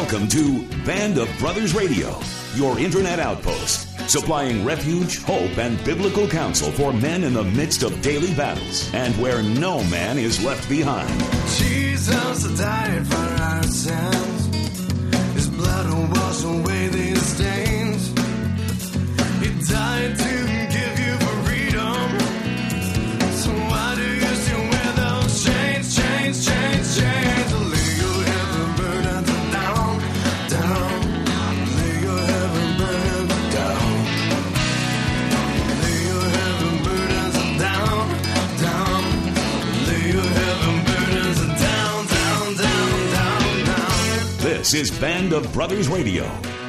Welcome to Band of Brothers Radio, your internet outpost, supplying refuge, hope, and biblical counsel for men in the midst of daily battles, and where no man is left behind. Jesus died for our sins. His blood will wash away these stains. He died to give you freedom. So why do you still wear those chains, chains, chains, chains? Lay your heavy burdens down, down. Lay your heavy burdens down. Lay your heavy burdens down, down. Lay your heavy burdens down, down, down, down, down. This is Band of Brothers Radio.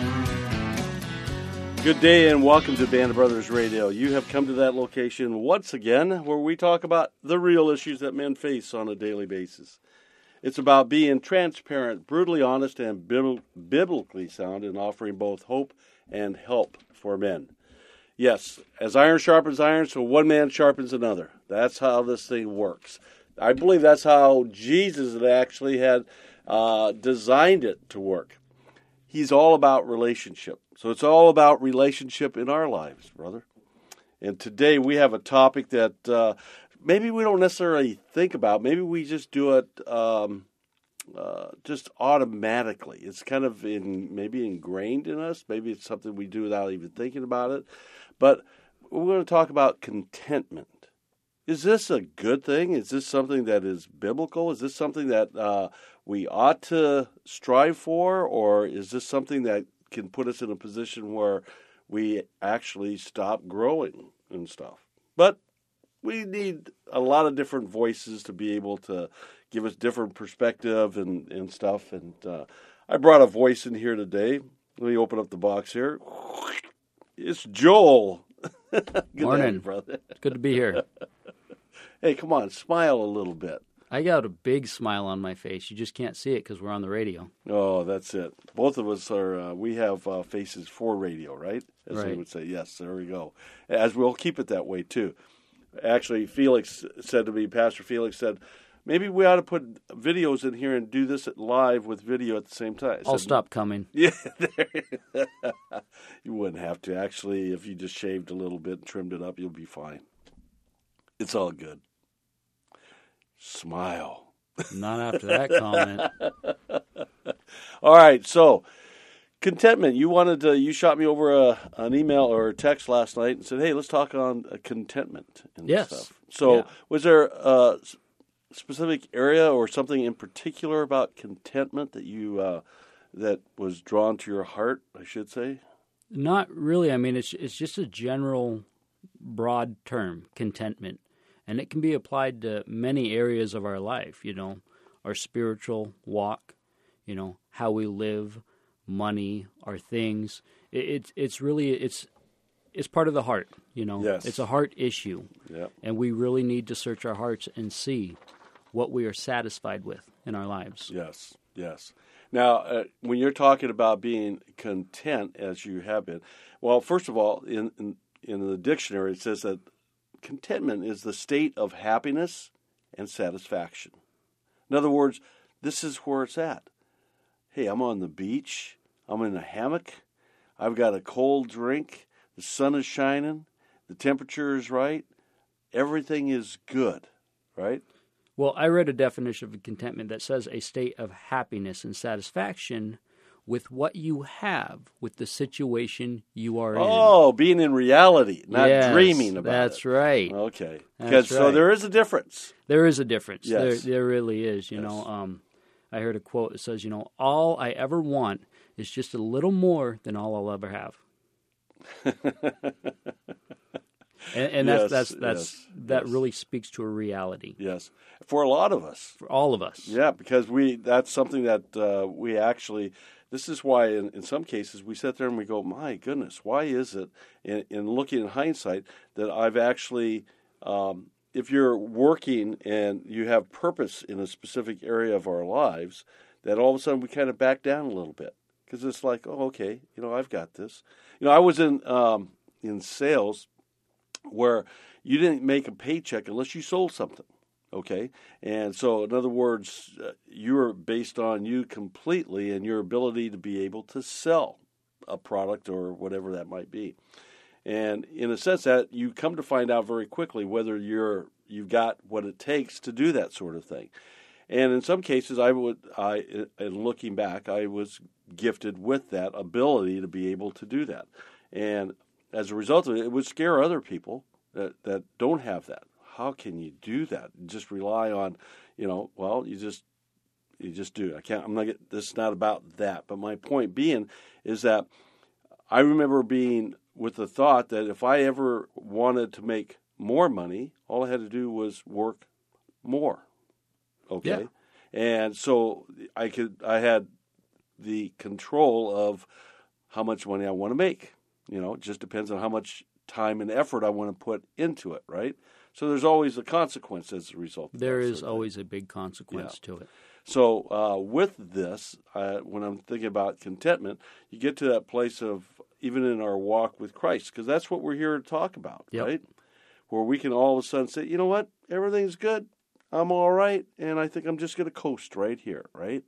Good day and welcome to Band of Brothers Radio. You have come to that location once again where we talk about the real issues that men face on a daily basis. It's about being transparent, brutally honest, and biblically sound in offering both hope and help for men. Yes, as iron sharpens iron, so one man sharpens another. That's how this thing works. I believe that's how Jesus actually had designed it to work. He's all about relationship. So it's all about relationship in our lives, brother. And today we have a topic that maybe we don't necessarily think about. Maybe we just do it just automatically. It's kind of maybe ingrained in us. Maybe it's something we do without even thinking about it. But we're going to talk about contentment. Is this a good thing? Is this something that is biblical? Is this something that we ought to strive for? Or is this something that can put us in a position where we actually stop growing and stuff? But we need a lot of different voices to be able to give us different perspective and stuff. And I brought a voice in here today. Let me open up the box here. It's Joel. Good Morning, day, brother. Good to be here. Hey, come on, smile a little bit. I got a big smile on my face. You just can't see it because we're on the radio. Oh, that's it. Both of us are, we have faces for radio, right? As Right. they would say. Yes, there we go. As we'll keep it that way, too. Actually, Felix said to me, Pastor Felix said, maybe we ought to put videos in here and do this live with video at the same time. I'll stop coming. Yeah, you wouldn't have to. Actually, if you just shaved a little bit and trimmed it up, you'll be fine. It's all good. Smile. Not after that comment. All right, so contentment. You shot me over an email or a text last night and said, "Hey, let's talk on contentment and Yes. stuff." So, Yeah. was there a specific area or something in particular about contentment that you that was drawn to your heart? I should say. Not really. I mean, it's just a general, broad term, contentment. And it can be applied to many areas of our life, our spiritual walk, how we live, money, our things. It's really part of the heart, Yes. It's a heart issue. Yeah. And we really need to search our hearts and see what we are satisfied with in our lives. Yes, yes. Now, when you're talking about being content, as you have been, well, first of all, in the dictionary, it says that contentment is the state of happiness and satisfaction. In other words, this is where it's at. Hey, I'm on the beach. I'm in a hammock. I've got a cold drink. The sun is shining. The temperature is right. Everything is good, right? Well, I read a definition of contentment that says a state of happiness and satisfaction with what you have, with the situation you are in. Oh, being in reality, not Yes, dreaming about that's it. right. Okay. That's So right. there is a difference. There is a difference. Yes. There really is. Yes. I heard a quote that says, all I ever want is just a little more than all I'll ever have. and Yes, that yes. really speaks to a reality Yes. For a lot of us. for all of us. Yeah, because that's something that we actually, this is why in some cases we sit there and we go, my goodness, why is it, in looking in hindsight, that I've actually, if you're working and you have purpose in a specific area of our lives, that all of a sudden we kind of back down a little bit. Because it's like, oh, okay, I've got this. I was in sales where you didn't make a paycheck unless you sold something. Okay? And so, in other words, you're based on you completely and your ability to be able to sell a product or whatever that might be. And in a sense that you come to find out very quickly whether you've got what it takes to do that sort of thing. And in some cases, in looking back, I was gifted with that ability to be able to do that. And as a result of it, it would scare other people that don't have that. How can you do that? Just rely on, well, you just do. This is not about that. But my point being is that I remember being with the thought that if I ever wanted to make more money, all I had to do was work more. Okay. Yeah. And so I had the control of how much money I want to make. It just depends on how much time and effort I want to put into it, right? So there's always a consequence as a result of There that is sort of always a big consequence to it. So with this, when I'm thinking about contentment, you get to that place of, even in our walk with Christ, because that's what we're here to talk about, right? Where we can all of a sudden say, you know what, everything's good, I'm all right, and I think I'm just going to coast right here, right?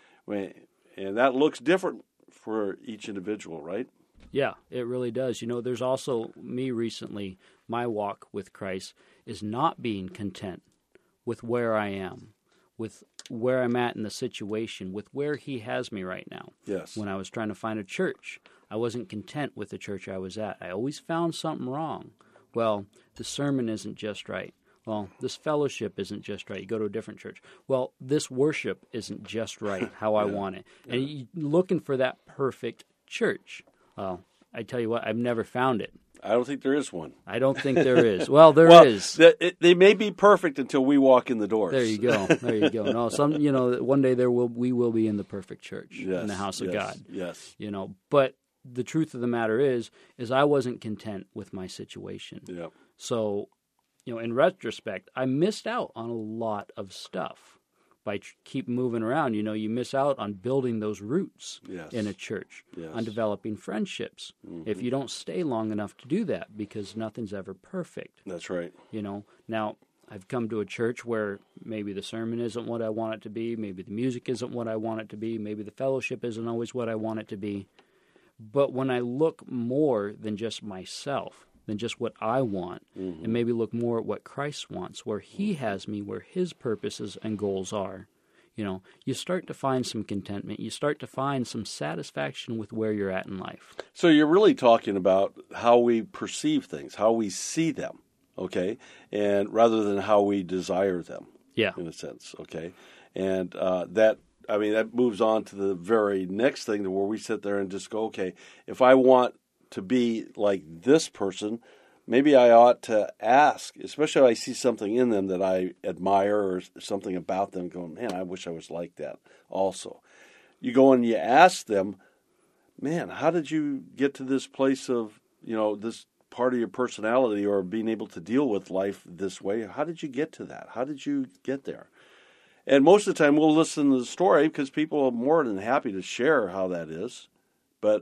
And that looks different for each individual, right? Yeah, it really does. There's also me recently, my walk with Christ is not being content with where I am, with where I'm at in the situation, with where He has me right now. Yes. When I was trying to find a church, I wasn't content with the church I was at. I always found something wrong. Well, the sermon isn't just right. Well, this fellowship isn't just right. You go to a different church. Well, this worship isn't just right how I want it. And you're looking for that perfect church. Well, I tell you what, I've never found it. I don't think there is one. I don't think there is. Well, there is. They may be perfect until we walk in the doors. There you go. There you go. No, one day we will be in the perfect church, in the house of God. Yes. But the truth of the matter is I wasn't content with my situation. Yeah. So, in retrospect, I missed out on a lot of stuff by keep moving around. You miss out on building those roots in a church, on developing friendships. Mm-hmm. If you don't stay long enough to do that, because nothing's ever perfect. That's right. Now I've come to a church where maybe the sermon isn't what I want it to be, maybe the music isn't what I want it to be, maybe the fellowship isn't always what I want it to be. But when I look more than just myself, than just what I want, and maybe look more at what Christ wants, where He has me, where His purposes and goals are, you start to find some contentment. You start to find some satisfaction with where you're at in life. So you're really talking about how we perceive things, how we see them, okay, and rather than how we desire them, in a sense, okay, and that moves on to the very next thing, to where we sit there and just go, okay, if I want to be like this person, maybe I ought to ask, especially if I see something in them that I admire or something about them, going, man, I wish I was like that also. You go and you ask them, man, how did you get to this place of, this part of your personality or being able to deal with life this way? How did you get to that? How did you get there? And most of the time we'll listen to the story because people are more than happy to share how that is. But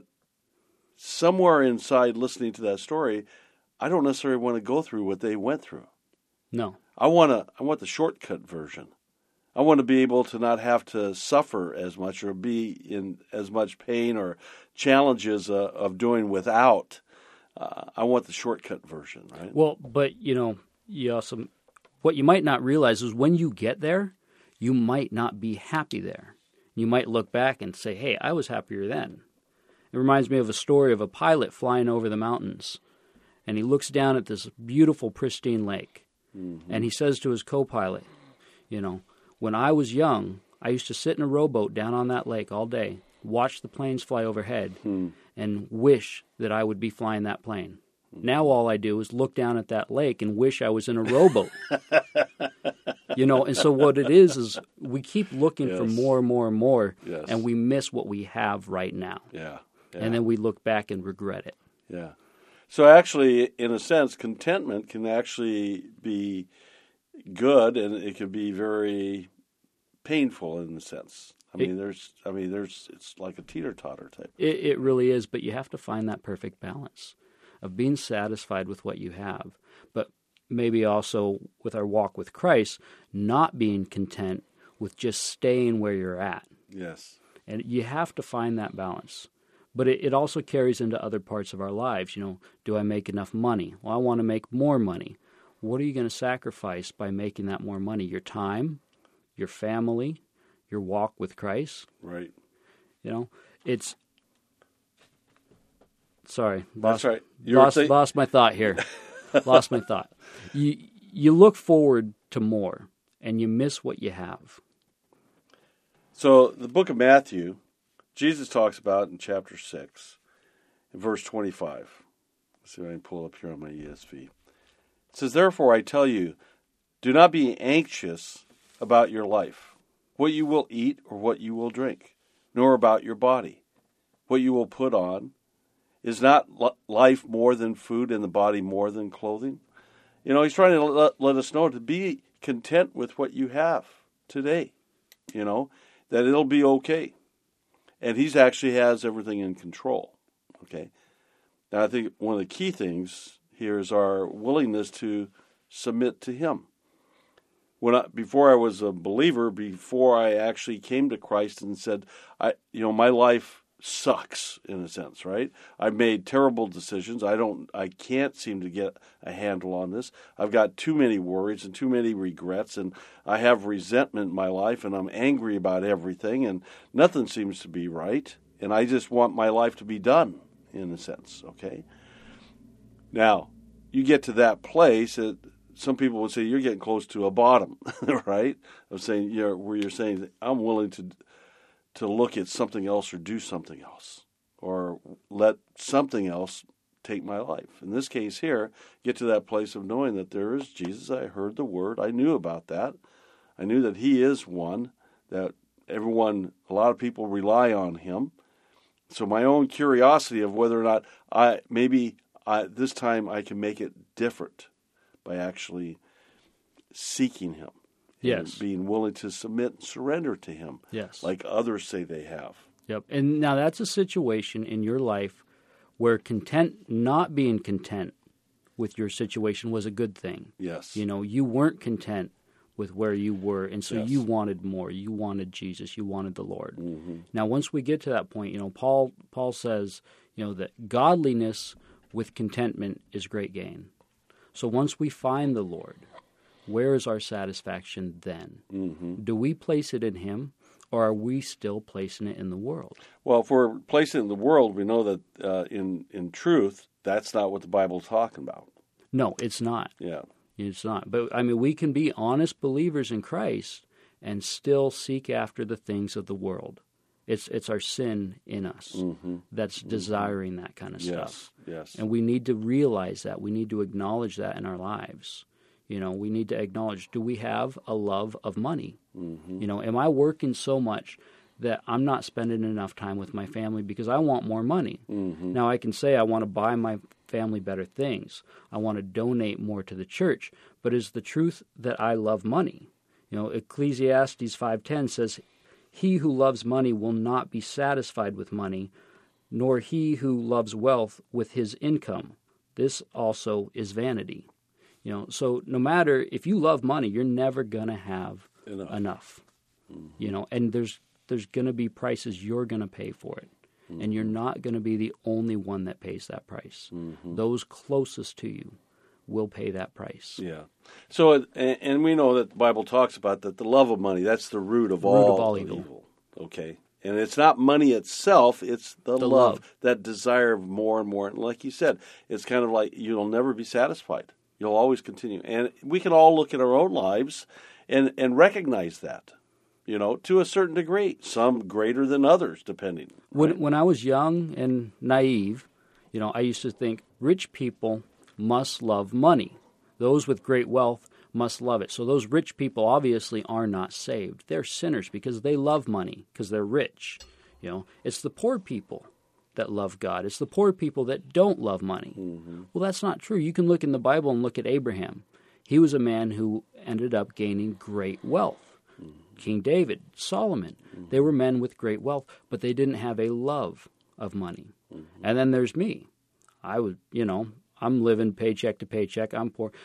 somewhere inside listening to that story, I don't necessarily want to go through what they went through. No. I want the shortcut version. I want to be able to not have to suffer as much or be in as much pain or challenges of doing without. I want the shortcut version, right? Well, but, you also, what you might not realize is when you get there, you might not be happy there. You might look back and say, hey, I was happier then. It reminds me of a story of a pilot flying over the mountains, and he looks down at this beautiful, pristine lake, and he says to his co-pilot, when I was young, I used to sit in a rowboat down on that lake all day, watch the planes fly overhead, and wish that I would be flying that plane. Now all I do is look down at that lake and wish I was in a rowboat. And so what it is we keep looking for more and more and more, and we miss what we have right now. Yeah. And then we look back and regret it. Yeah. So actually, in a sense, contentment can actually be good, and it can be very painful in a sense. It's like a teeter-totter type. It really is, but you have to find that perfect balance of being satisfied with what you have. But maybe also with our walk with Christ, not being content with just staying where you're at. Yes. And you have to find that balance. But it also carries into other parts of our lives. Do I make enough money? Well, I want to make more money. What are you going to sacrifice by making that more money? Your time, your family, your walk with Christ? Right. It's... Sorry. That's right. Lost my thought here. Lost my thought. You look forward to more, and you miss what you have. So the book of Matthew, Jesus talks about in chapter 6, in verse 25. Let's see if I can pull up here on my ESV. It says, "Therefore I tell you, do not be anxious about your life, what you will eat or what you will drink, nor about your body, what you will put on. Is not life more than food and the body more than clothing?" He's trying to let us know to be content with what you have today, that it'll be okay. And he actually has everything in control, okay? Now, I think one of the key things here is our willingness to submit to him. Before I was a believer, before I actually came to Christ and said, my life sucks in a sense, right? I've made terrible decisions. I can't seem to get a handle on this. I've got too many worries and too many regrets, and I have resentment in my life, and I'm angry about everything, and nothing seems to be right, and I just want my life to be done in a sense, okay? Now, you get to that place that some people would say you're getting close to a bottom, right? Of saying, where you're saying, I'm willing to look at something else or do something else or let something else take my life. In this case here, get to that place of knowing that there is Jesus. I heard the word. I knew about that. I knew that he is one, that a lot of people rely on him. So my own curiosity of whether or not this time I can make it different by actually seeking him. Yes. Being willing to submit and surrender to him. Yes. Like others say they have. Yep. And now that's a situation in your life where not being content with your situation was a good thing. Yes. You weren't content with where you were, and so Yes. you wanted more. You wanted Jesus. You wanted the Lord. Mm-hmm. Now, once we get to that point, Paul says, that godliness with contentment is great gain. So once we find the Lord, where is our satisfaction then? Mm-hmm. Do we place it in him, or are we still placing it in the world? Well, if we're placing it in the world, we know that in truth, that's not what the Bible's talking about. No, it's not. Yeah. It's not. But, we can be honest believers in Christ and still seek after the things of the world. It's our sin in us that's desiring that kind of stuff. Yes. And we need to realize that. We need to acknowledge that in our lives. We need to acknowledge, do we have a love of money? Mm-hmm. Am I working so much that I'm not spending enough time with my family because I want more money? Mm-hmm. Now, I can say I want to buy my family better things. I want to donate more to the church. But is the truth that I love money? Ecclesiastes 5:10 says, "He who loves money will not be satisfied with money, nor he who loves wealth with his income. This also is vanity." So no matter if you love money, you're never going to have enough. Mm-hmm. And there's going to be prices you're going to pay for it. Mm-hmm. And you're not going to be the only one that pays that price. Mm-hmm. Those closest to you will pay that price. Yeah. So, and we know that the Bible talks about that the love of money, that's the root of all evil. Okay. And it's not money itself, it's the love, that desire of more and more. And like you said, it's kind of like you'll never be satisfied. You'll always continue. And we can all look at our own lives and recognize that, to a certain degree. Some greater than others, depending. Right? When I was young and naive, I used to think rich people must love money. Those with great wealth must love it. So those rich people obviously are not saved. They're sinners because they love money, because they're rich. It's the poor people that love God. It's the poor people that don't love money. Mm-hmm. Well, that's not true. You can look in the Bible and look at Abraham. He was a man who ended up gaining great wealth. Mm-hmm. King David, Solomon, they were men with great wealth, but they didn't have a love of money. And then there's me. I'm living paycheck to paycheck. I'm poor.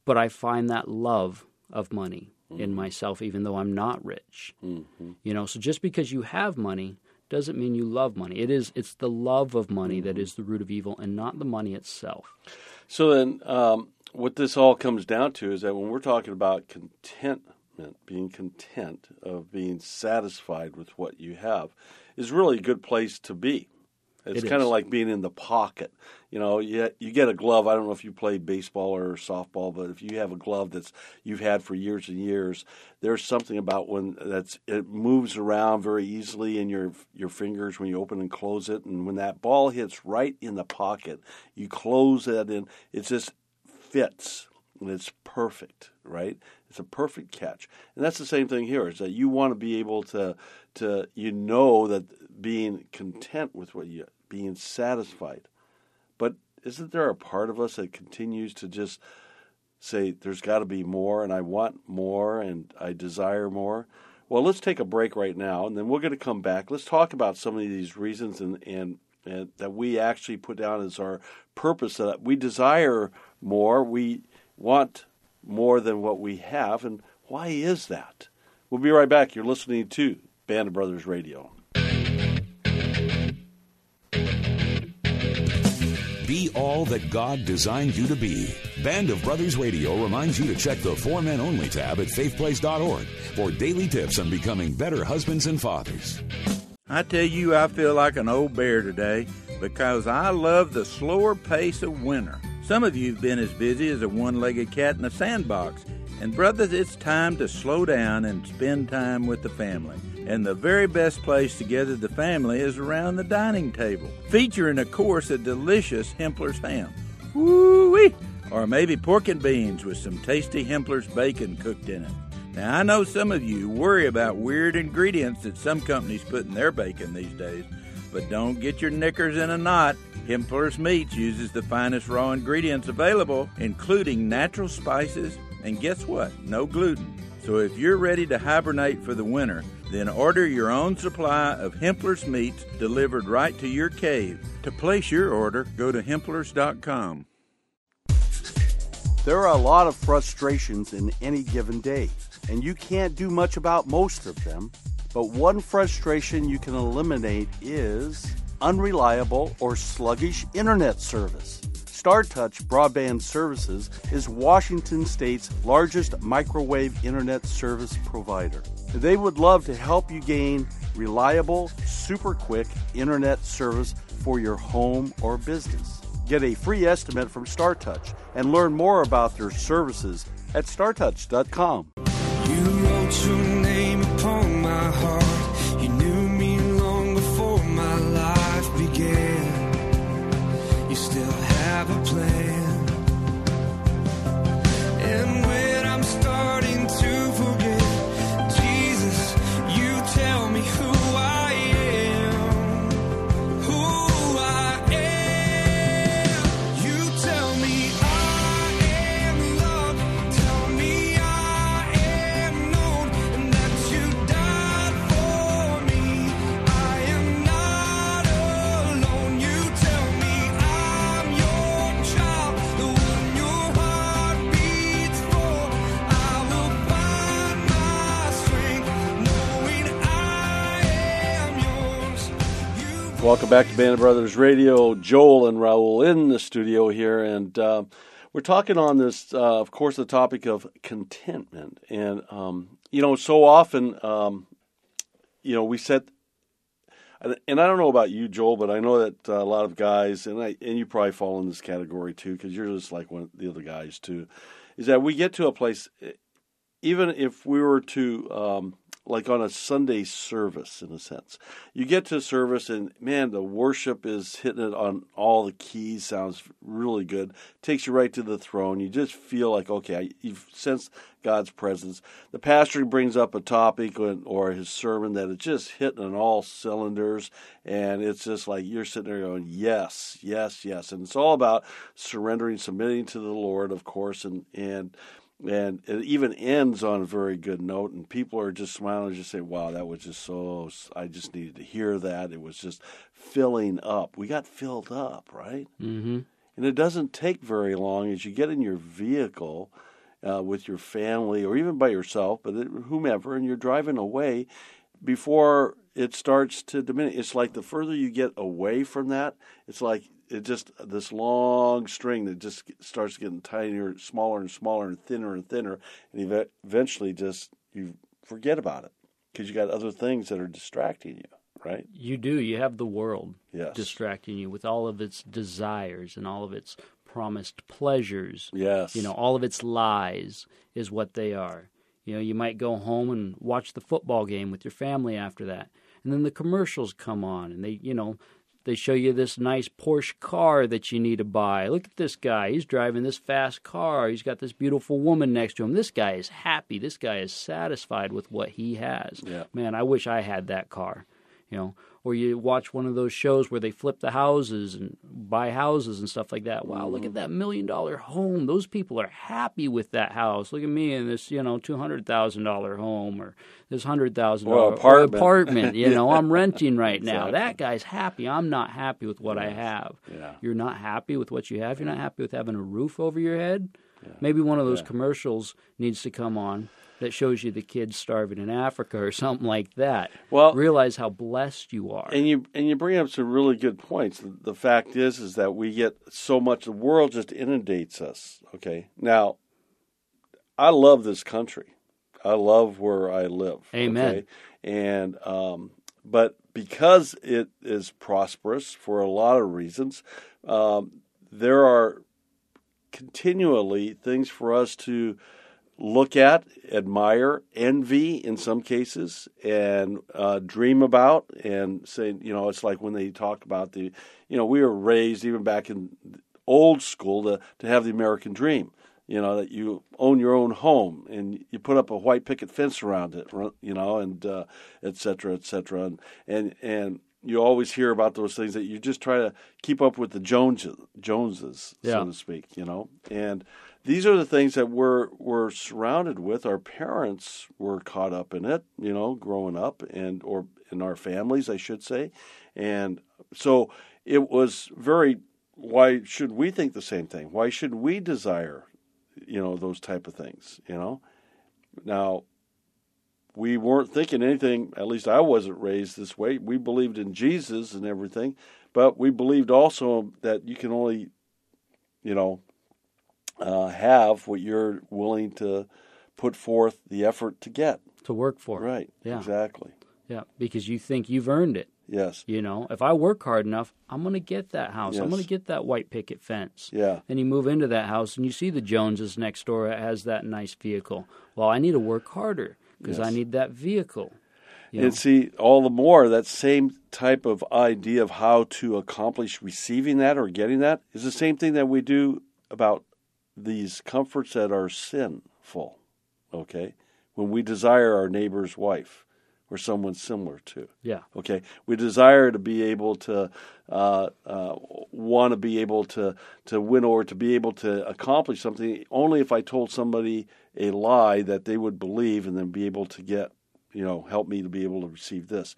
but I find that love of money in myself, even though I'm not rich. So just because you have money doesn't mean you love money. It's the love of money that is the root of evil, and not the money itself. So then, what this all comes down to is that when we're talking about contentment, being content, of being satisfied with what you have, is really a good place to be. It's kind of like being in the pocket. You get a glove. I don't know if you play baseball or softball, but if you have a glove that's you've had for years and years, there's something about when it moves around very easily in your fingers when you open and close it, and when that ball hits right in the pocket, you close that in. It just fits, and it's perfect, right? It's a perfect catch, and that's the same thing here. Is that you want to be able to that being content with what you being satisfied. But isn't there a part of us that continues to just say, there's got to be more, and I want more, and I desire more? Well, let's take a break right now, and then we're going to come back. Let's talk about some of these reasons and that we actually put down as our purpose, that we desire more, we want more than what we have, and why is that? We'll be right back. You're listening to Band of Brothers Radio. Be all that God designed you to be. Band of Brothers Radio reminds you to check the For Men Only tab at faithplace.org for daily tips on becoming better husbands and fathers. I tell you, I feel like an old bear today because I love the slower pace of winter. Some of you have been as busy as a one-legged cat in a sandbox. And brothers, it's time to slow down and spend time with the family. And the very best place to gather the family is around the dining table, featuring, of course, a delicious Hempler's ham. Woo-wee! Or maybe pork and beans with some tasty Hempler's bacon cooked in it. Now, I know some of you worry about weird ingredients that some companies put in their bacon these days, but don't get your knickers in a knot. Hempler's Meats uses the finest raw ingredients available, including natural spices, and guess what? No gluten. So if you're ready to hibernate for the winter, then order your own supply of Hempler's Meats delivered right to your cave. To place your order, go to Hemplers.com. There are a lot of frustrations in any given day, and you can't do much about most of them. But one frustration you can eliminate is unreliable or sluggish internet service. StarTouch Broadband Services is Washington State's largest microwave internet service provider. They would love to help you gain reliable, super quick internet service for your home or business. Get a free estimate from StarTouch and learn more about their services at StarTouch.com. You wrote your name upon my heart. You knew me long before my life began. You still have a plan. And when I'm starting to forget, Jesus, you tell me who I am. Who I am. You tell me I am loved. Tell me I am known, and that you died for me. I am not alone. You tell me I'm your child, the one your heart beats for. I will find my strength, knowing I am yours. Welcome back to Band of Brothers Radio. Joel and Raul in the studio here, and we're talking on this, of course, the topic of contentment. And, so often, we set, and I don't know about you, Joel, but I know that a lot of guys, and you probably fall in this category too, because you're just like one of the other guys too, is that we get to a place, even if we were to, like on a Sunday service, in a sense, you get to a service and, man, the worship is hitting it on all the keys, sounds really good, takes you right to the throne. You just feel like, okay, you've sensed God's presence. The pastor brings up a topic or his sermon that is just hitting on all cylinders, and it's just like you're sitting there going, yes, yes, yes. And it's all about surrendering, submitting to the Lord, of course, and it even ends on a very good note, and people are just smiling and just say, wow, that was just I just needed to hear that. It was just filling up. We got filled up, right? Mm-hmm. And it doesn't take very long as you get in your vehicle with your family or even by yourself, but whomever, and you're driving away before it starts to diminish. It's like the further you get away from that, it's like it just this long string that just starts getting tinier, smaller and smaller and thinner, and eventually just you forget about it because you got other things that are distracting you, right? You do. You have the world Yes. distracting you with all of its desires and all of its promised pleasures. Yes. All of its lies is what they are. You might go home and watch the football game with your family after that. And then the commercials come on and they show you this nice Porsche car that you need to buy. Look at this guy. He's driving this fast car. He's got this beautiful woman next to him. This guy is happy. This guy is satisfied with what he has. Yeah. Man, I wish I had that car. Or you watch one of those shows where they flip the houses and buy houses and stuff like that. Wow, look at that $1 million home. Those people are happy with that house. Look at me in this, $200,000 home or this $100,000 apartment. I'm renting right now. Exactly. That guy's happy. I'm not happy with what I have. Yeah. You're not happy with what you have. You're not happy with having a roof over your head. Yeah. Maybe one of those commercials needs to come on that shows you the kids starving in Africa or something like that. Well, realize how blessed you are. And you bring up some really good points. The fact is that we get so much, the world just inundates us. Okay, now I love this country. I love where I live. Amen. Okay? And but because it is prosperous for a lot of reasons, there are continually things for us to look at, admire, envy in some cases, and dream about, and say, it's like when they talk about we were raised even back in old school to have the American dream, that you own your own home and you put up a white picket fence around it, and et cetera, and you always hear about those things that you just try to keep up with the Joneses, so to speak, and these are the things that we're surrounded with. Our parents were caught up in it, growing up, or in our families, I should say. And so it was why should we think the same thing? Why should we desire, those type of things, Now, we weren't thinking anything, at least I wasn't raised this way. We believed in Jesus and everything, but we believed also that you can only, have what you're willing to put forth the effort to get. To work for. Right. Yeah. Exactly. Yeah, because you think you've earned it. Yes. If I work hard enough, I'm going to get that house. Yes. I'm going to get that white picket fence. Yeah. Then you move into that house and you see the Joneses next door that has that nice vehicle. Well, I need to work harder because I need that vehicle. And see, all the more, that same type of idea of how to accomplish receiving that or getting that is the same thing that we do about these comforts that are sinful, okay? When we desire our neighbor's wife or someone similar to. Yeah. Okay? We desire to be able to, want to be able to win or to be able to accomplish something only if I told somebody a lie that they would believe and then be able to get, help me to be able to receive this.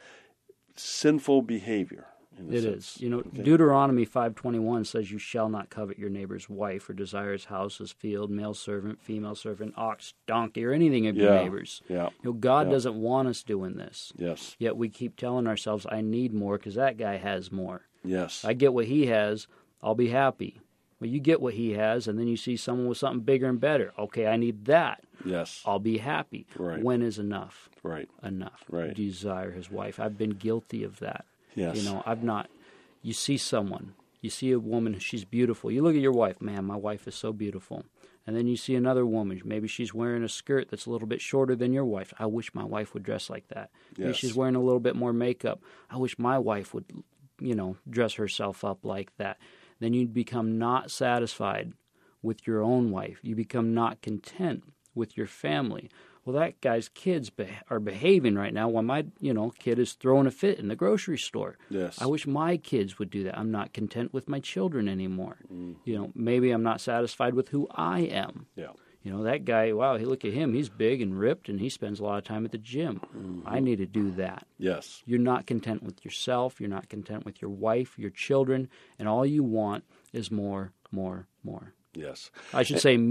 Sinful behavior. It is. Deuteronomy 5:21 says, "You shall not covet your neighbor's wife or desire his house, his field, male servant, female servant, ox, donkey, or anything of your neighbor's." Yeah. God doesn't want us doing this. Yes. Yet we keep telling ourselves, "I need more because that guy has more." Yes. I get what he has, I'll be happy. Well, you get what he has, and then you see someone with something bigger and better. Okay, I need that. Yes. I'll be happy. Right. When is enough? Right. Enough. Right. Desire his wife. I've been guilty of that. Yes. I've not. You see someone, you see a woman, she's beautiful. You look at your wife, man, my wife is so beautiful. And then you see another woman, maybe she's wearing a skirt that's a little bit shorter than your wife. I wish my wife would dress like that. Maybe Yes. she's wearing a little bit more makeup. I wish my wife would, dress herself up like that. Then you become not satisfied with your own wife. You become not content with your family. Well, that guy's kids are behaving right now while my, kid is throwing a fit in the grocery store. Yes. I wish my kids would do that. I'm not content with my children anymore. Maybe I'm not satisfied with who I am. Yeah. That guy, wow, look at him. He's big and ripped, and he spends a lot of time at the gym. I need to do that. Yes. You're not content with yourself. You're not content with your wife, your children, and all you want is more, more, more. Yes. I should say me.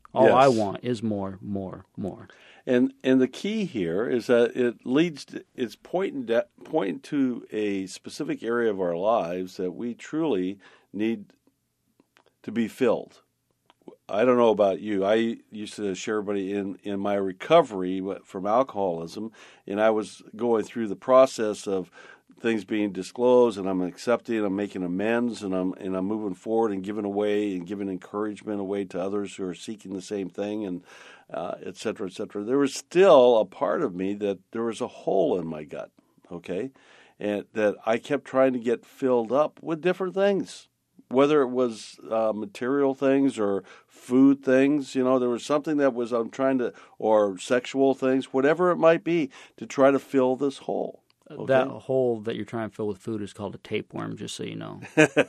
All I Yes. want is more, more, more. And the key here is that it's pointing to a specific area of our lives that we truly need to be filled. I don't know about you. I used to share everybody in my recovery from alcoholism, and I was going through the process of things being disclosed, and I'm accepting, I'm making amends, and I'm moving forward and giving away and giving encouragement away to others who are seeking the same thing, and et cetera, et cetera. There was still a part of me that there was a hole in my gut, okay, and that I kept trying to get filled up with different things. Whether it was material things or food things, there was something that was or sexual things, whatever it might be, to try to fill this hole. Okay? That hole that you're trying to fill with food is called a tapeworm, just so you know.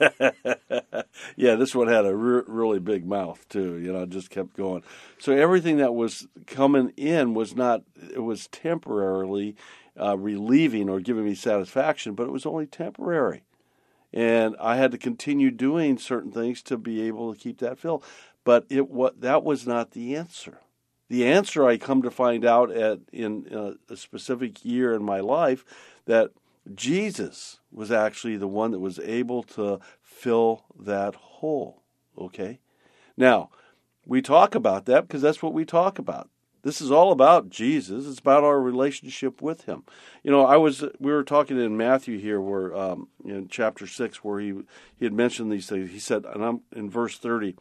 Yeah, this one had a really big mouth too. It just kept going. So everything that was coming in was temporarily relieving or giving me satisfaction, but it was only temporary. And I had to continue doing certain things to be able to keep that filled. But that was not the answer. The answer, I come to find out in a specific year in my life, that Jesus was actually the one that was able to fill that hole. Okay? Now, we talk about that because that's what we talk about. This is all about Jesus. It's about our relationship with Him. We were talking in Matthew here, where in chapter 6, where he had mentioned these things. He said, and I'm in verse 30,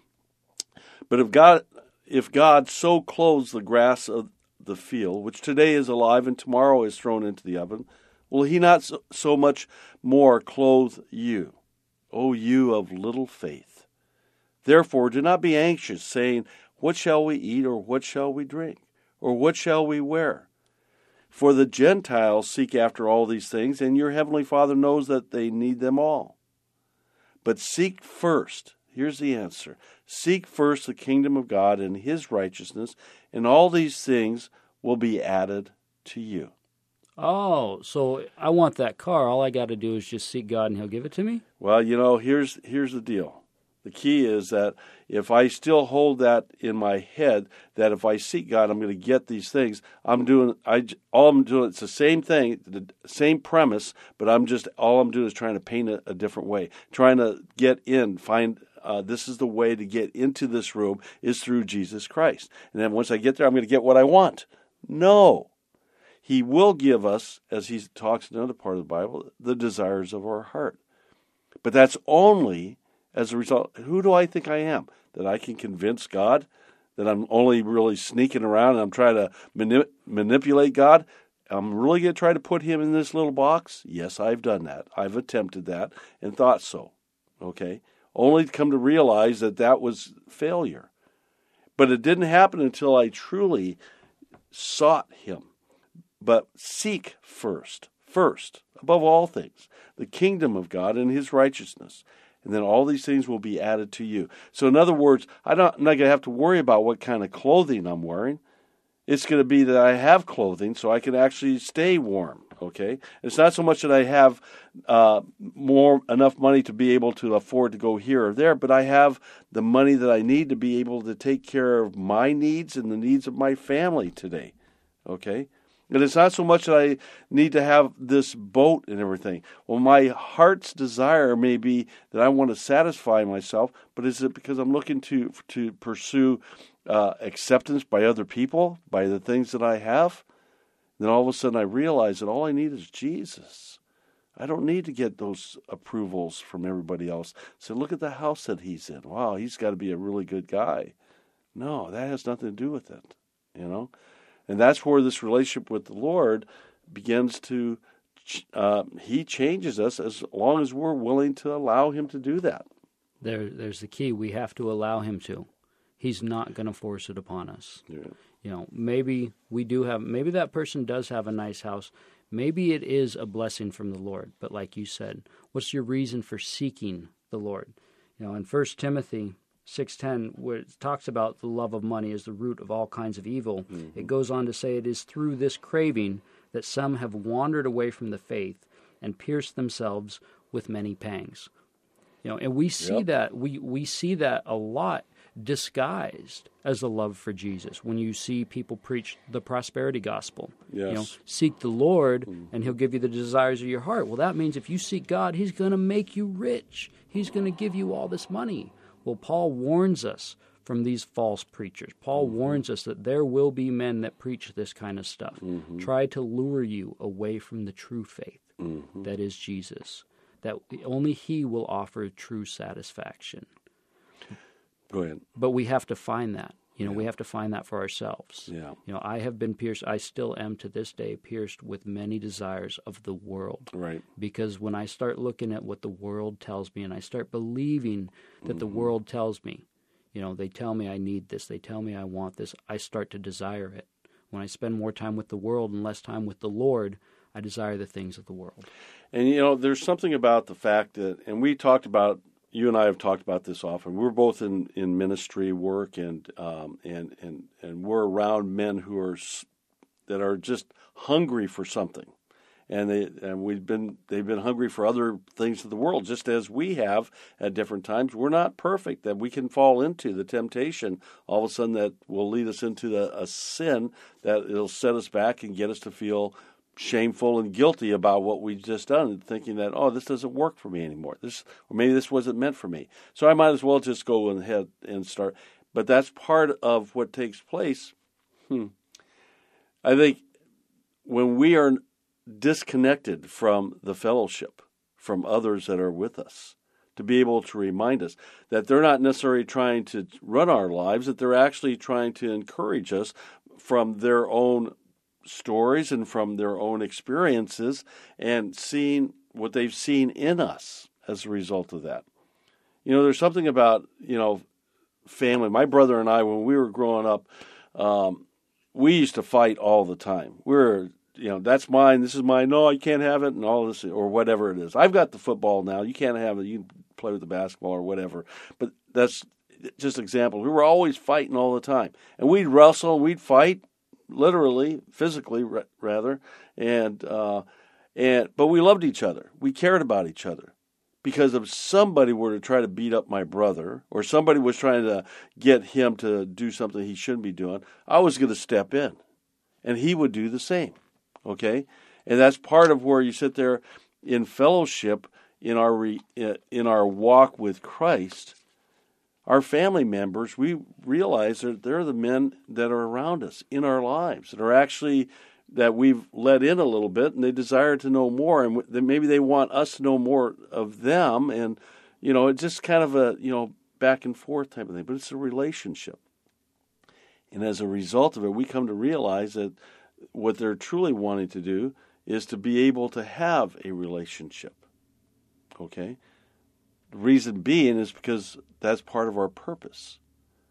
but if God so clothes the grass of the field, which today is alive and tomorrow is thrown into the oven, will He not so much more clothe you, O you of little faith? Therefore, do not be anxious, saying, what shall we eat, or what shall we drink? Or what shall we wear? For the Gentiles seek after all these things, and your heavenly Father knows that they need them all. But seek first, here's the answer, seek first the kingdom of God and His righteousness, and all these things will be added to you. Oh, so I want that car. All I got to do is just seek God and He'll give it to me? Well, here's the deal. The key is that if I still hold that in my head, that if I seek God, I'm going to get these things. All I'm doing, it's the same thing, the same premise, but all I'm doing is trying to paint it a different way, trying to get in, find this is the way to get into this room is through Jesus Christ. And then once I get there, I'm going to get what I want. No. He will give us, as He talks in another part of the Bible, the desires of our heart. But that's only as a result. Who do I think I am? That I can convince God that I'm only really sneaking around and I'm trying to manipulate God? I'm really going to try to put Him in this little box? Yes, I've done that. I've attempted that and thought so. Okay? Only to come to realize that was failure. But it didn't happen until I truly sought Him. But seek first, above all things, the kingdom of God and His righteousness. And then all these things will be added to you. So in other words, I'm not going to have to worry about what kind of clothing I'm wearing. It's going to be that I have clothing so I can actually stay warm, okay? It's not so much that I have enough money to be able to afford to go here or there, but I have the money that I need to be able to take care of my needs and the needs of my family today, okay? And it's not so much that I need to have this boat and everything. Well, my heart's desire may be that I want to satisfy myself, but is it because I'm looking to pursue acceptance by other people, by the things that I have? Then all of a sudden I realize that all I need is Jesus. I don't need to get those approvals from everybody else. So look at the house that he's in. Wow, he's got to be a really good guy. No, that has nothing to do with it, And that's where this relationship with the Lord begins to, He changes us as long as we're willing to allow Him to do that. There's the key. We have to allow Him to. He's not going to force it upon us. Yeah. Maybe maybe that person does have a nice house. Maybe it is a blessing from the Lord. But like you said, what's your reason for seeking the Lord? In 1 Timothy 6:10, where it talks about the love of money as the root of all kinds of evil, It goes on to say it is through this craving that some have wandered away from the faith and pierced themselves with many pangs. And we see that we see that a lot disguised as a love for Jesus. When you see people preach the prosperity gospel, Yes. seek the Lord and He'll give you the desires of your heart. Well, that means if you seek God, He's going to make you rich. He's going to give you all this money. Well, Paul warns us from these false preachers. Paul warns us that there will be men that preach this kind of stuff. Try to lure you away from the true faith that is Jesus, that only He will offer true satisfaction. Go ahead. But we have to find that. We have to find that for ourselves. Yeah. I have been pierced. I still am to this day pierced with many desires of the world. Right. Because when I start looking at what the world tells me and I start believing that the world tells me, they tell me I need this, they tell me I want this, I start to desire it. When I spend more time with the world and less time with the Lord, I desire the things of the world. And, there's something about the fact that, and you and I have talked about this often. We're both in ministry work, and we're around men that are just hungry for something, and they've been hungry for other things of the world, just as we have at different times. We're not perfect; that we can fall into the temptation all of a sudden that will lead us into a sin that it'll set us back and get us to feel shameful and guilty about what we've just done, and thinking that, this doesn't work for me anymore. Or maybe this wasn't meant for me. So I might as well just go ahead and start. But that's part of what takes place. I think when we are disconnected from the fellowship, from others that are with us, to be able to remind us that they're not necessarily trying to run our lives, that they're actually trying to encourage us from their own stories and from their own experiences, and seeing what they've seen in us as a result of that. There's something about, family. My brother and I, when we were growing up, we used to fight all the time. That's mine, this is mine, no, you can't have it, and all this, or whatever it is. I've got the football now, you can't have it, you play with the basketball or whatever. But that's just an example. We were always fighting all the time. And we'd wrestle, and we'd fight, literally, physically, rather, but we loved each other. We cared about each other, because if somebody were to try to beat up my brother, or somebody was trying to get him to do something he shouldn't be doing, I was going to step in, and he would do the same. Okay, and that's part of where you sit there in fellowship in our walk with Christ. Our family members, we realize that they're the men that are around us in our lives, that are actually, that we've let in a little bit, and they desire to know more, and maybe they want us to know more of them, and, it's just kind of a, back and forth type of thing, but it's a relationship. And as a result of it, we come to realize that what they're truly wanting to do is to be able to have a relationship, okay? The reason being is because that's part of our purpose.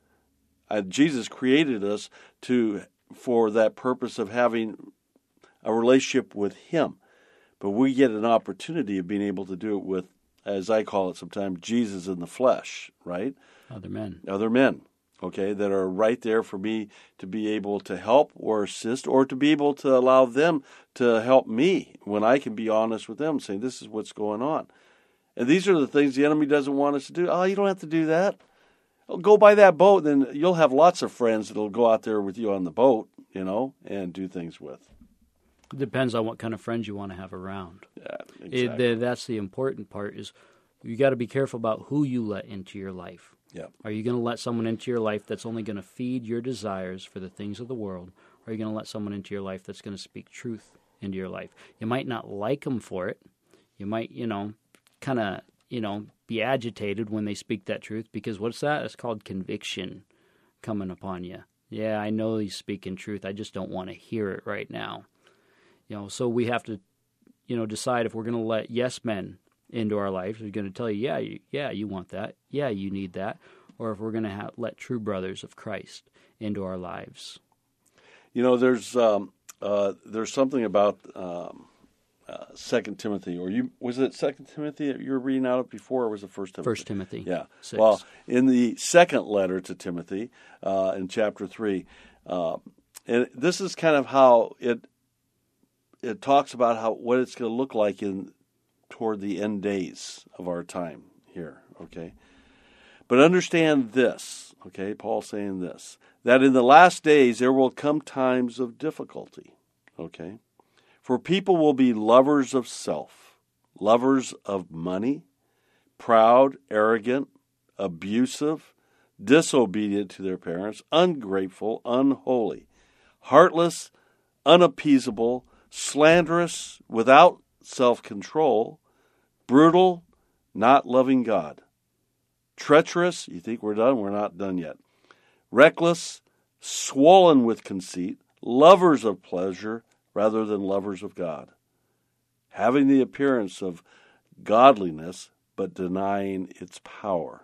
Jesus created us for that purpose of having a relationship with Him. But we get an opportunity of being able to do it with, as I call it sometimes, Jesus in the flesh, right? Other men, okay, that are right there for me to be able to help or assist, or to be able to allow them to help me when I can be honest with them, saying, this is what's going on. And these are the things the enemy doesn't want us to do. You don't have to do that. Go buy that boat, then you'll have lots of friends that'll go out there with you on the boat, and do things with. It depends on what kind of friends you want to have around. Yeah, exactly. That's the important part, is you got to be careful about who you let into your life. Yeah. Are you going to let someone into your life that's only going to feed your desires for the things of the world? Or are you going to let someone into your life that's going to speak truth into your life? You might not like them for it. You might, kind of, be agitated when they speak that truth, because what's that? It's called conviction coming upon you. Yeah, I know he's speaking truth. I just don't want to hear it right now. So we have to, decide if we're going to let yes men into our lives. We're going to tell you, yeah, you want that. Yeah, you need that. Or if we're going to let true brothers of Christ into our lives. There's something about 2 Timothy, was it 2 Timothy that you were reading out of before, or was it 1 Timothy? 1 Timothy. Yeah. 6. Well, in the second letter to Timothy, in chapter 3, and this is kind of how it talks about what it's going to look like toward the end days of our time here, okay? But understand this, Okay, Paul's saying this, that in the last days there will come times of difficulty. Okay, for people will be lovers of self, lovers of money, proud, arrogant, abusive, disobedient to their parents, ungrateful, unholy, heartless, unappeasable, slanderous, without self-control, brutal, not loving God, treacherous, you think we're done? We're not done yet, reckless, swollen with conceit, lovers of pleasure rather than lovers of God, having the appearance of godliness but denying its power.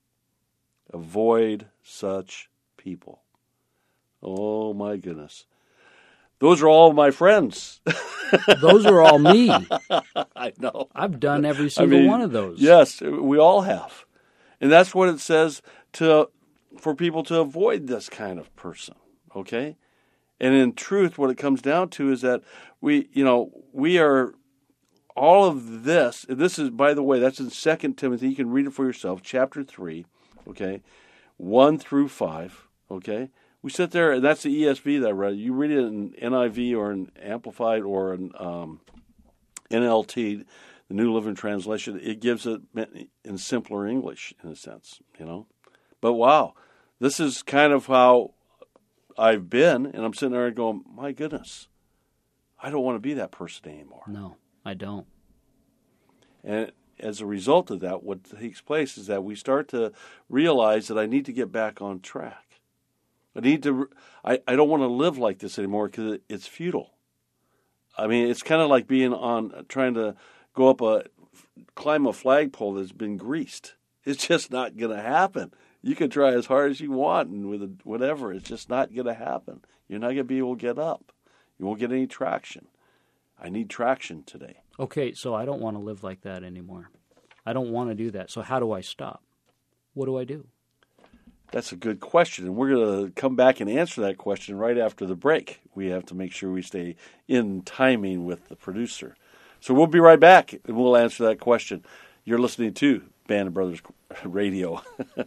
Avoid such people. Oh my goodness. Those are all my friends. Those are all me. I know. I've done every single one of those. Yes, we all have. And that's what it says for people to avoid this kind of person, okay? And in truth, what it comes down to is that we are all of this. This is, by the way, that's in 2 Timothy. You can read it for yourself, chapter 3, okay, 1 through 5, okay? We sit there, and that's the ESV that I read. You read it in NIV or in Amplified or in NLT, the New Living Translation. It gives it in simpler English, in a sense, But wow, this is kind of how I've been, and I'm sitting there and going, my goodness, I don't want to be that person anymore. No, I don't. And as a result of that, what takes place is that we start to realize that I need to get back on track. I don't want to live like this anymore because it's futile. I mean, it's kind of like trying to climb a flagpole that's been greased. It's just not going to happen. You can try as hard as you want and with whatever. It's just not going to happen. You're not going to be able to get up. You won't get any traction. I need traction today. Okay, so I don't want to live like that anymore. I don't want to do that. So how do I stop? What do I do? That's a good question, and we're going to come back and answer that question right after the break. We have to make sure we stay in timing with the producer. So we'll be right back, and we'll answer that question. You're listening to Band of Brothers Radio.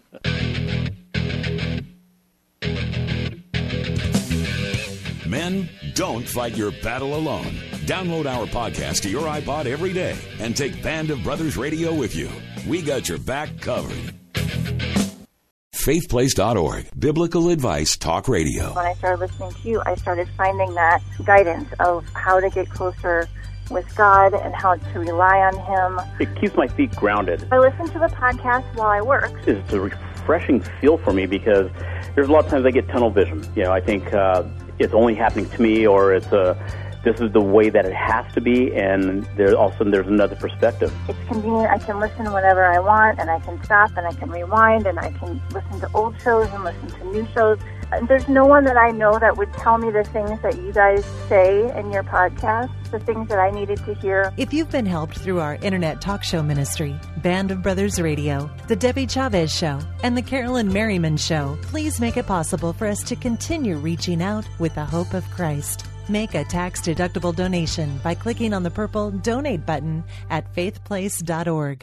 Men, don't fight your battle alone. Download our podcast to your iPod every day and take Band of Brothers Radio with you. We got your back covered. faithplace.org, Biblical Advice Talk Radio. When I started listening to you, I started finding that guidance of how to get closer with God and how to rely on Him. It keeps my feet grounded. I listen to the podcast while I work. It's a refreshing feel for me because there's a lot of times I get tunnel vision. I think it's only happening to me, or this is the way that it has to be, and there's another perspective. It's convenient. I can listen whenever I want, and I can stop, and I can rewind, and I can listen to old shows and listen to new shows. There's no one that I know that would tell me the things that you guys say in your podcast, the things that I needed to hear. If you've been helped through our internet talk show ministry, Band of Brothers Radio, The Debbie Chavez Show, and The Carolyn Merriman Show, please make it possible for us to continue reaching out with the hope of Christ. Make a tax-deductible donation by clicking on the purple Donate button at faithplace.org.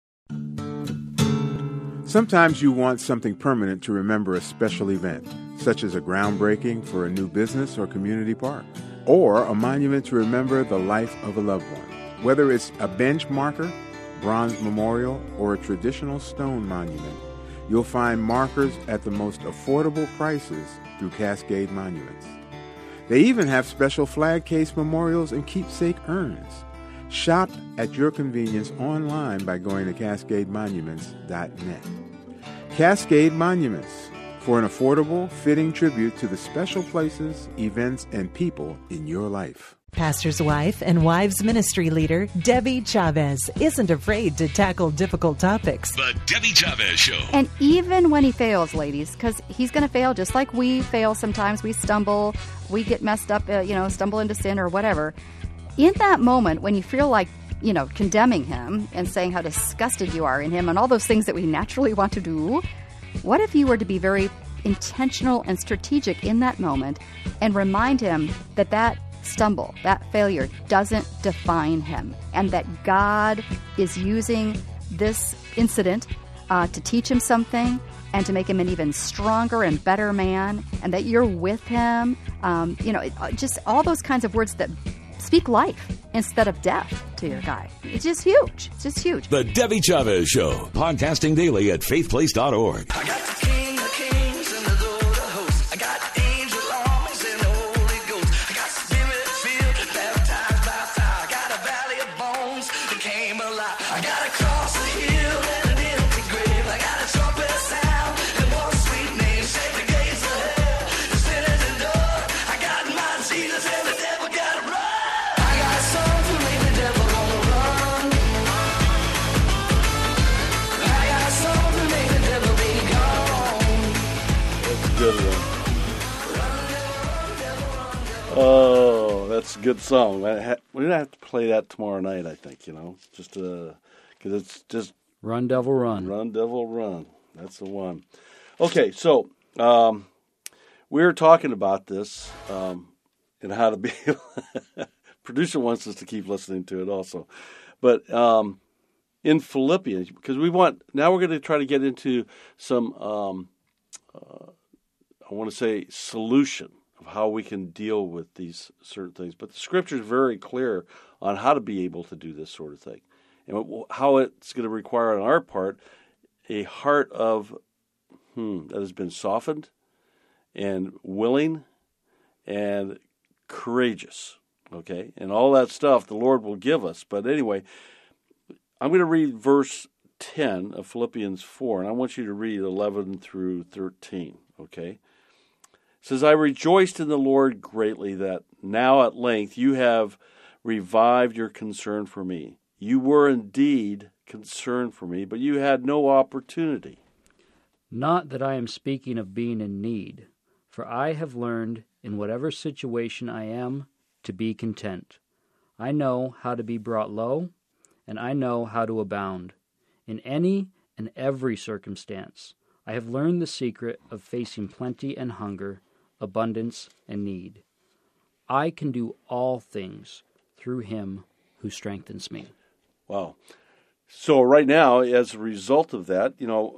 Sometimes you want something permanent to remember a special event, such as a groundbreaking for a new business or community park, or a monument to remember the life of a loved one. Whether it's a bench marker, bronze memorial, or a traditional stone monument, you'll find markers at the most affordable prices through Cascade Monuments. They even have special flag case memorials and keepsake urns. Shop at your convenience online by going to CascadeMonuments.net. Cascade Monuments, for an affordable, fitting tribute to the special places, events, and people in your life. Pastor's wife and wives ministry leader, Debbie Chavez, isn't afraid to tackle difficult topics. The Debbie Chavez Show. And even when he fails, ladies, because he's going to fail just like we fail sometimes. We stumble, we get messed up, stumble into sin or whatever. In that moment, when you feel like, condemning him and saying how disgusted you are in him and all those things that we naturally want to do, what if you were to be very intentional and strategic in that moment and remind him that stumble, that failure doesn't define him, and that God is using this incident to teach him something and to make him an even stronger and better man, and that you're with him. Just all those kinds of words that speak life instead of death to your guy. It's just huge. It's just huge. The Debbie Chavez Show, podcasting daily at faithplace.org. I got the King of Kings and the Lord of Hosts. I got angel armies and the Holy Ghost. I got spirit-filled, baptized by fire. I got a valley of bones that came alive. I got a cross, a hill, and an empty grave. I got a trumpet sound and one sweet name. Shake the gates of hell, the sinners endure. I got my Jesus and the devil got to run. I got songs to make the devil wanna run. I got songs to make the devil be gone. That's a good one. Oh, that's a good song. We're going to have to play that tomorrow night, I think, just because it's just Run, Devil, Run. Run, Devil, Run. That's the one. Okay, so we were talking about this and how to be. Producer wants us to keep listening to it also. But in Philippians, because now we're going to try to get into some, I want to say, solution of how we can deal with these certain things. But the Scripture is very clear on how to be able to do this sort of thing. And how it's going to require on our part a heart of that has been softened and willing and courageous, okay? And all that stuff the Lord will give us. But anyway, I'm going to read verse 10 of Philippians 4, and I want you to read 11 through 13, okay? It says, I rejoiced in the Lord greatly that now at length you have revived your concern for me. You were indeed concerned for me, but you had no opportunity. Not that I am speaking of being in need, for I have learned in whatever situation I am to be content. I know how to be brought low, and I know how to abound. In any and every circumstance, I have learned the secret of facing plenty and hunger, abundance and need. I can do all things through him who strengthens me. Wow. So right now, as a result of that,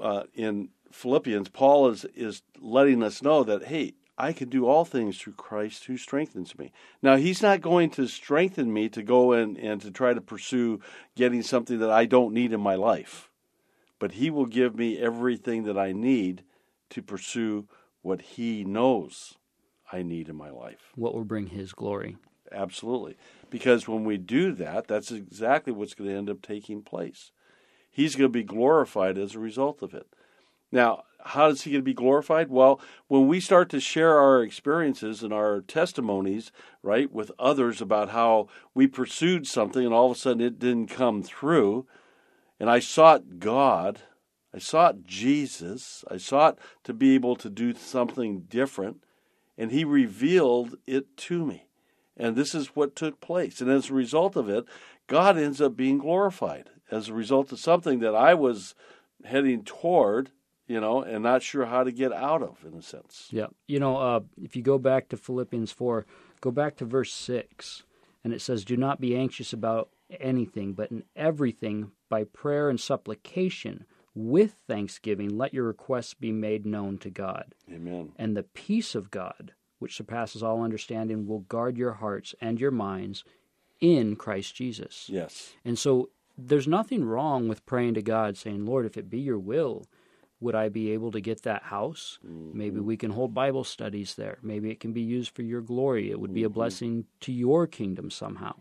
in Philippians, Paul is letting us know that, hey, I can do all things through Christ who strengthens me. Now, he's not going to strengthen me to go and to try to pursue getting something that I don't need in my life. But he will give me everything that I need to pursue what he knows I need in my life. What will bring his glory. Absolutely. Because when we do that, that's exactly what's going to end up taking place. He's going to be glorified as a result of it. Now, how is he going to be glorified? Well, when we start to share our experiences and our testimonies, right, with others about how we pursued something and all of a sudden it didn't come through, and I sought God, I sought Jesus, I sought to be able to do something different, and he revealed it to me. And this is what took place. And as a result of it, God ends up being glorified as a result of something that I was heading toward, and not sure how to get out of, in a sense. Yeah. If you go back to Philippians 4, go back to verse 6, and it says, do not be anxious about anything, but in everything, by prayer and supplication, with thanksgiving, let your requests be made known to God. Amen. And the peace of God, which surpasses all understanding, will guard your hearts and your minds in Christ Jesus. Yes. And so there's nothing wrong with praying to God, saying, Lord, if it be your will, would I be able to get that house? Mm-hmm. Maybe we can hold Bible studies there. Maybe it can be used for your glory. It would be a blessing to your kingdom somehow.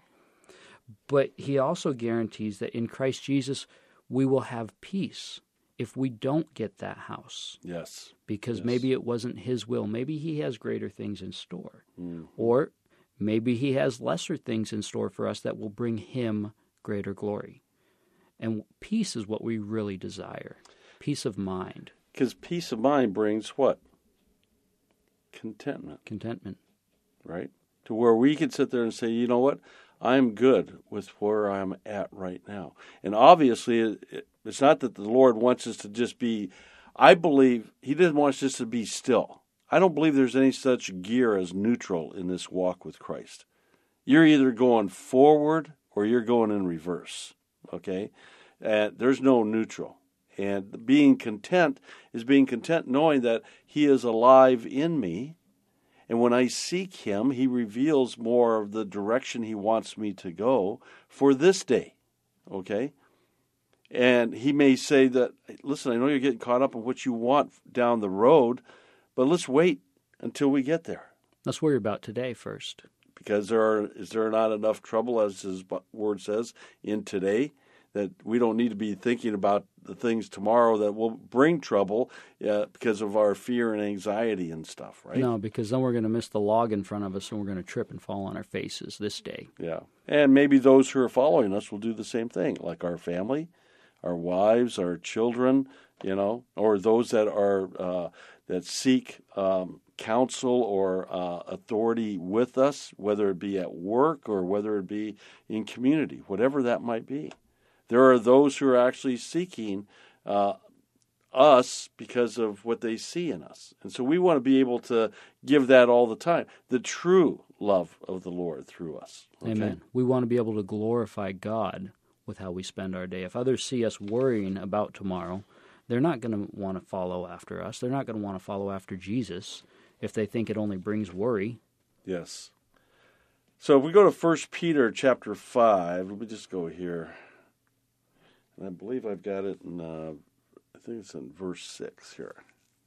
But he also guarantees that in Christ Jesus, we will have peace if we don't get that house. Yes. Because maybe it wasn't his will. Maybe he has greater things in store. Mm-hmm. Or maybe he has lesser things in store for us that will bring him greater glory. And peace is what we really desire. Peace of mind. Because peace of mind brings what? Contentment. Contentment. Right? To where we can sit there and say, you know what? I'm good with where I'm at right now. And obviously, it's not that the Lord wants us to just be, I believe he doesn't want us just to be still. I don't believe there's any such gear as neutral in this walk with Christ. You're either going forward or you're going in reverse, okay? There's no neutral. And being content is being content knowing that He is alive in me. And when I seek Him, He reveals more of the direction He wants me to go for this day. Okay? And He may say that, listen, I know you're getting caught up in what you want down the road, but let's wait until we get there. Let's worry about today first. Because is there not enough trouble, as His Word says, in today, that we don't need to be thinking about the things tomorrow that will bring trouble because of our fear and anxiety and stuff, right? No, because then we're going to miss the log in front of us and we're going to trip and fall on our faces this day. Yeah. And maybe those who are following us will do the same thing, like our family, our wives, our children, or those that are that seek counsel or authority with us, whether it be at work or whether it be in community, whatever that might be. There are those who are actually seeking us because of what they see in us. And so we want to be able to give that all the time, the true love of the Lord through us. Okay? Amen. We want to be able to glorify God with how we spend our day. If others see us worrying about tomorrow, they're not going to want to follow after us. They're not going to want to follow after Jesus if they think it only brings worry. Yes. So if we go to 1 Peter chapter 5, let me just go here. And I believe I've got it in, I think it's in verse 6 here.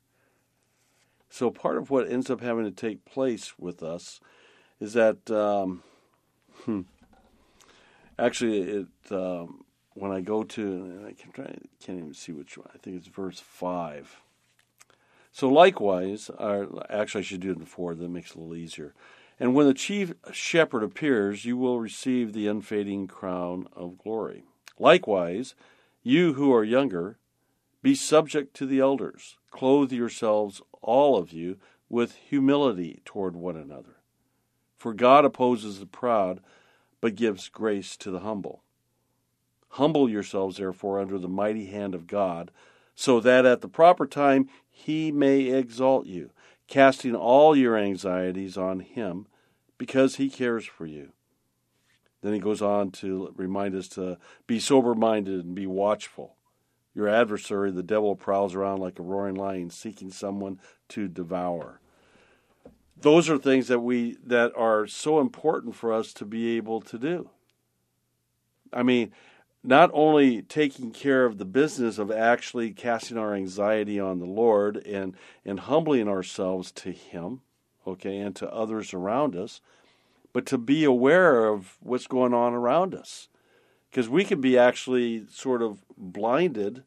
So part of what ends up having to take place with us is that, actually, when I go to, and I can't even see which one, I think it's verse 5. So likewise, actually I should do it in 4, that makes it a little easier. And when the chief shepherd appears, you will receive the unfading crown of glory. Likewise, you who are younger, be subject to the elders. Clothe yourselves, all of you, with humility toward one another. For God opposes the proud, but gives grace to the humble. Humble yourselves, therefore, under the mighty hand of God, so that at the proper time He may exalt you, casting all your anxieties on Him, because He cares for you. Then he goes on to remind us to be sober-minded and be watchful. Your adversary, the devil, prowls around like a roaring lion, seeking someone to devour. Those are things that are so important for us to be able to do. I mean, not only taking care of the business of actually casting our anxiety on the Lord and humbling ourselves to Him, okay, and to others around us, but to be aware of what's going on around us. Because we can be actually sort of blinded,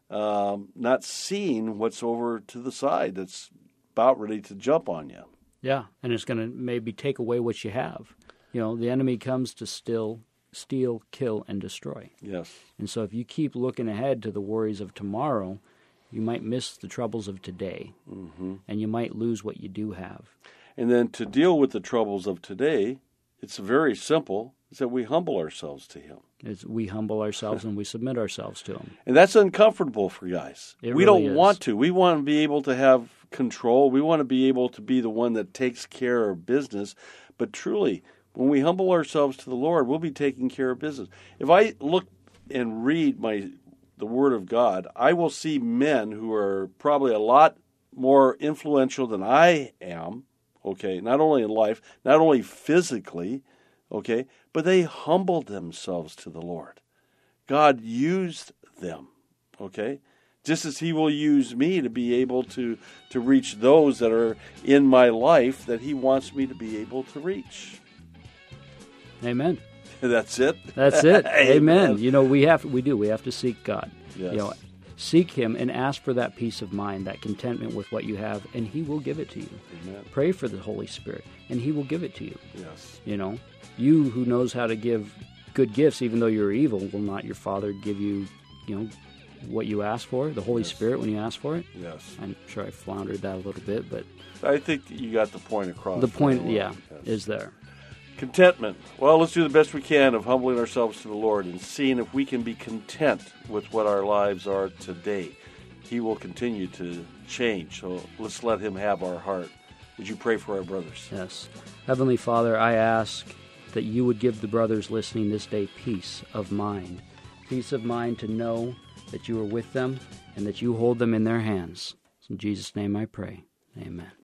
not seeing what's over to the side that's about ready to jump on you. Yeah, and it's going to maybe take away what you have. The enemy comes to steal, kill, and destroy. Yes. And so if you keep looking ahead to the worries of tomorrow, you might miss the troubles of today, and you might lose what you do have. And then to deal with the troubles of today, it's very simple. It's that we humble ourselves to Him. We humble ourselves and we submit ourselves to Him. And that's uncomfortable for guys. We don't want to. We want to be able to have control. We want to be able to be the one that takes care of business. But truly, when we humble ourselves to the Lord, we'll be taking care of business. If I look and read the Word of God, I will see men who are probably a lot more influential than I am, okay, not only in life, not only physically, okay, but they humbled themselves to the Lord. God used them, okay, just as He will use me to be able to reach those that are in my life that He wants me to be able to reach. Amen. That's it? That's it. Amen. We have to seek God. Yes. Seek Him and ask for that peace of mind, that contentment with what you have, and He will give it to you. Amen. Pray for the Holy Spirit, and He will give it to you. Yes. You who knows how to give good gifts, even though you're evil, will not your Father give you, what you ask for, the Holy Spirit, when you ask for it? Yes. I'm sure I floundered that a little bit, but I think you got the point across. The point, is there. Contentment. Well, let's do the best we can of humbling ourselves to the Lord and seeing if we can be content with what our lives are today. He will continue to change, so let's let Him have our heart. Would you pray for our brothers? Yes. Heavenly Father, I ask that You would give the brothers listening this day peace of mind to know that you are with them and that you hold them in their hands. In Jesus' name I pray. Amen.